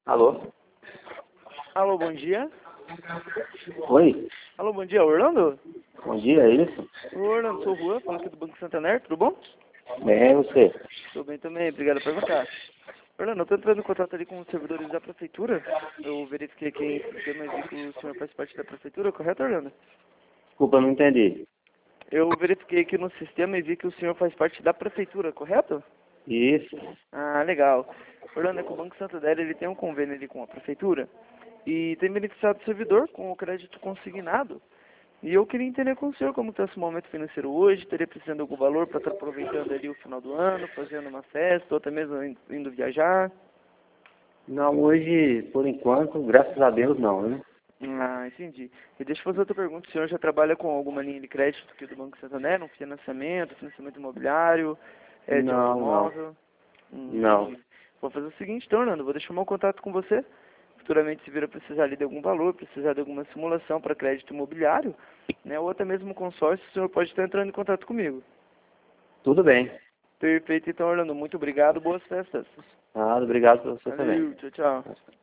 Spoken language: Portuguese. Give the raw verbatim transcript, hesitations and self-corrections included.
Alô? Alô, bom dia. Oi? Alô, bom dia, Orlando? Bom dia, é isso? Ô, Orlando, sou o Juan, falando aqui do Banco Santander, tudo bom? Bem, você? Tudo bem também, obrigado por perguntar. Orlando, eu estou entrando em contato ali com os servidores da prefeitura. Eu verifiquei aqui em sistema e vi que o senhor faz parte da prefeitura, correto, Orlando? Desculpa, não entendi. Eu verifiquei aqui no sistema e vi que o senhor faz parte da prefeitura, correto? Isso. Ah, legal. Orlando, é que o Banco Santander ele tem um convênio ali com a prefeitura e tem beneficiado o servidor com o crédito consignado. E eu queria entender com o senhor como está esse momento financeiro hoje, teria precisando de algum valor para estar aproveitando ali o final do ano, fazendo uma festa, ou até mesmo in- indo viajar. Não, hoje, por enquanto, graças a Deus, não, né? Ah, entendi. E deixa eu fazer outra pergunta. O senhor já trabalha com alguma linha de crédito aqui do Banco Santander, um financiamento, financiamento imobiliário, é, de Não, não. automóvel? Hum, Não. entendi. Vou fazer o seguinte, então, Orlando, vou deixar o meu contato com você. Futuramente, se vir a precisar ali de algum valor, precisar de alguma simulação para crédito imobiliário, né, ou até mesmo consórcio, o senhor pode estar entrando em contato comigo. Tudo bem. Perfeito, então, Orlando, muito obrigado, boas festas. Ah, obrigado por você também. Valeu, tchau, tchau.